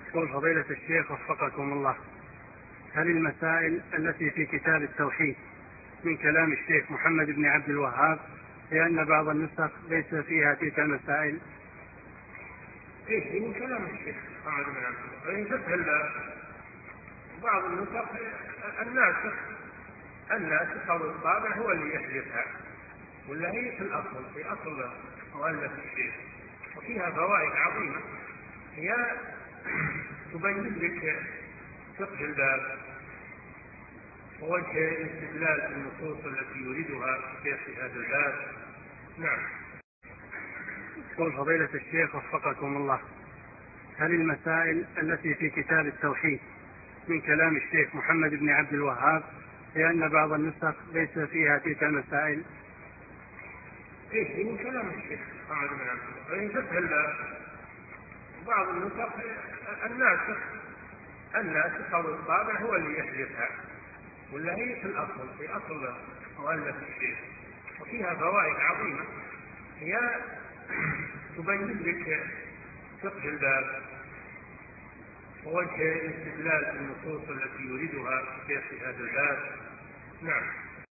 يقول فضيلة الشيخ وفقكم الله، هل المسائل التي في كتاب التوحيد من كلام الشيخ محمد بن عبد الوهاب لأن بعض النسخ ليس فيها تلك المسائل؟ من كلام الشيخ محمد بن عبد الوهاب. بعض النسخ الناسخ أو الطابع هو اللي يحذفها، ولا هي في أصل مؤلف الشيخ، وفيها فوائد عظيمة هي تبين لك فقه الباب ووجه الاستدلال في النصوص التي يريدها الشيخ في هذا الباب. نعم. يقول فضيلة الشيخ وفقكم الله، هل المسائل التي في كتاب التوحيد من كلام الشيخ محمد بن عبد الوهاب لأن بعض النسخ ليس فيها تلك المسائل؟ من كلام الشيخ محمد بن عبد الوهاب. بعض النسخ الناسخ أو الطابع هو اللي يحذفها، ولا هي في أصل مؤلف الشيخ، وفيها فوائد عظيمة هي تبين لك فقه الباب ووجه الاستدلال في النصوص التي يريدها الشيخ في هذا الباب. نعم.